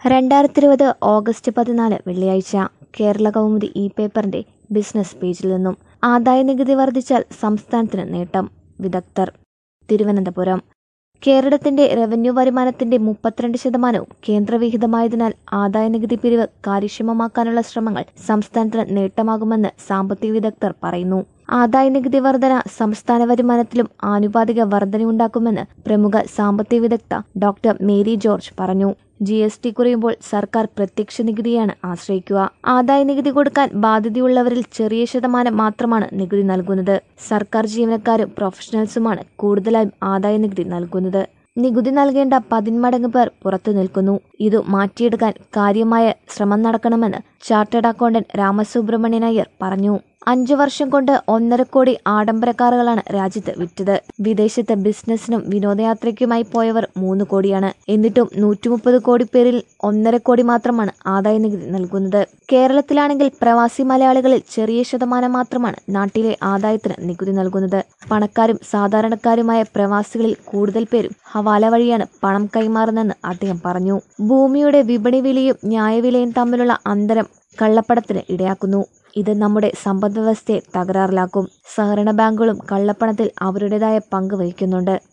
2020 August 14 വെള്ളിയാഴ്ച കേരള കൗമുദി പേപ്പറിന്റെ business പേജിൽ നിന്നും ആദായനികുതി വർദ്ധിച്ചാൽ സംസ്ഥാനത്തിന് നേട്ടം വിദഗ്ധർ. തിരുവനന്തപുരം. കേരളത്തിന്റെ റവന്യൂ വരുമാനത്തിന്റെ 32% കേന്ദ്രവിഹിതമായതിനാൽ ആദായനികുതി പിരിവ് കാര്യക്ഷമമാക്കാനുള്ള ശ്രമങ്ങൾ സംസ്ഥാനത്തിന് നേട്ടമാകുമെന്ന് സാമ്പത്തിക വിദഗ്ധർ പറയുന്നു. ആദായനികുതി വർധന സംസ്ഥാന വരുമാനത്തിലും ആനുപാതിക വർധനയുണ്ടാക്കുമെന്ന് പ്രമുഖ സാമ്പത്തിക വിദഗ്ധ ഡോക്ടർ മേരി ജോർജ് പറഞ്ഞു. GST കുറയുമ്പോൾ സർക്കാർ പ്രത്യക്ഷ നികുതിയാണ് ആശ്രയിക്കുക. ആദായനികുതി കൊടുക്കാൻ ബാധ്യതയുള്ളവരിൽ ചെറിയ ശതമാനം മാത്രമാണ് നികുതി നൽകുന്നത്. സർക്കാർ ജീവനക്കാരും പ്രൊഫഷണൽസുമാണ് കൂടുതലായും ആദായനികുതി നൽകുന്നത്. നികുതി നൽകേണ്ട 10 മടങ്ങ് പേർ പുറത്തു നിൽക്കുന്നു. ഇത് മാറ്റിയെടുക്കാൻ കാര്യമായ ശ്രമം നടക്കണമെന്ന് ചാർട്ടേഡ് അക്കൗണ്ടന്റ് രാമസുബ്രഹ്മണ്യൻ അയ്യർ പറഞ്ഞു. 5 വർഷം കൊണ്ട് 1.5 കോടി ആഡംബര കാറുകളാണ് രാജ്യത്ത് വിറ്റത്. വിദേശത്ത് ബിസിനസിനും വിനോദയാത്രയ്ക്കുമായി പോയവർ 3 കോടിയാണ്. എന്നിട്ടും 130 കോടി പേരിൽ 1.5 കോടി മാത്രമാണ് ആദായനികുതി നൽകുന്നത്. കേരളത്തിലാണെങ്കിൽ പ്രവാസി മലയാളികളിൽ ചെറിയ ശതമാനം മാത്രമാണ് നാട്ടിലെ ആദായത്തിന് നികുതി നൽകുന്നത്. പണക്കാരും സാധാരണക്കാരുമായ പ്രവാസികളിൽ കൂടുതൽ പേരും ഹവാല വഴിയാണ് പണം കൈമാറുന്നതെന്ന് അദ്ദേഹം പറഞ്ഞു. ഭൂമിയുടെ വിപണി വിലയും ന്യായവിലയും തമ്മിലുള്ള അന്തരം കള്ളപ്പണത്തിന് ഇടയാക്കുന്നു. ഇത് നമ്മുടെ സമ്പദ് വ്യവസ്ഥയെ തകരാറിലാക്കും. സഹകരണ ബാങ്കുകളും കള്ളപ്പണത്തിൽ അവരുടേതായ പങ്ക് വഹിക്കുന്നുണ്ട്.